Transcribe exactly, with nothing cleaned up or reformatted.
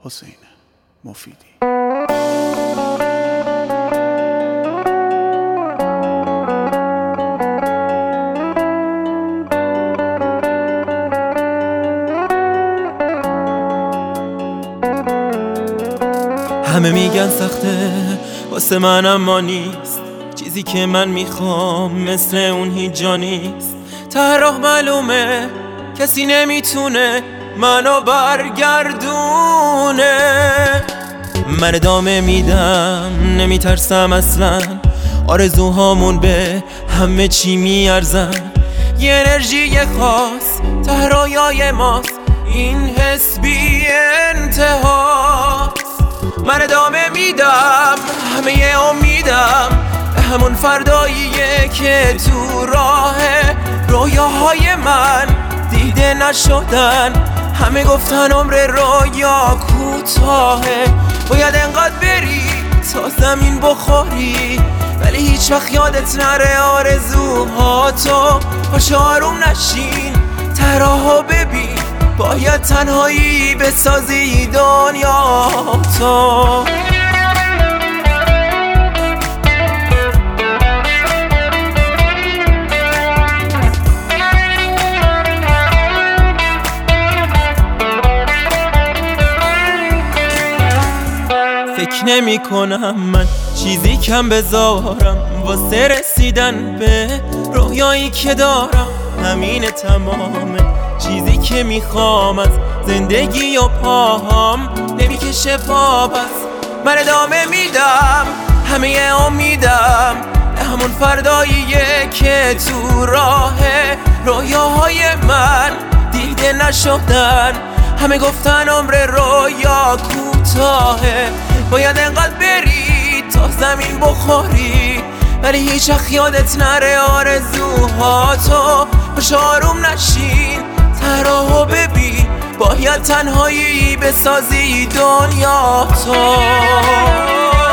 حسین مفیدی. همه میگن سخته واسه من اما نیست، چیزی که من میخوام مثل اون هیچ جا نیست. ته راه معلومه کسی نمیتونه منو برگردونه. من ادامه میدم نمیترسم اصلا، آرزوهامون به همه چی میارزن. یه انرژی خاص ته رویای ماست، این حس بی انتهاست. من ادامه میدم همه امیدم به همون فرداییه که تو راه رویاهای من دیده نشدن. همه گفتن عمر رویا کوتاهه، باید انقدر بری تا زمین بخوری، ولی هیچ وقت یادت نره آرزوهاتو. باش آروم نشین تراها ببین، باید تنهایی بسازی دنیا تو. فکر نمی کنم من چیزی کم بذارم واسه رسیدن به رویایی که دارم. همین تمامه چیزی که میخوام از زندگی و پاهام نمیکشه پا. بس من ادامه میدم همه امیدم به همون فرداییه که تو راه رویاهای من دیده نشدن. همه گفتن عمر رویا کوتاهه، باید انقدر بری تا زمین بخوری، ولی هیچ وقت یادت نره آرزوهاتو. باش آروم نشین تراها ببین، باید تنهایی بسازی دنیا تو.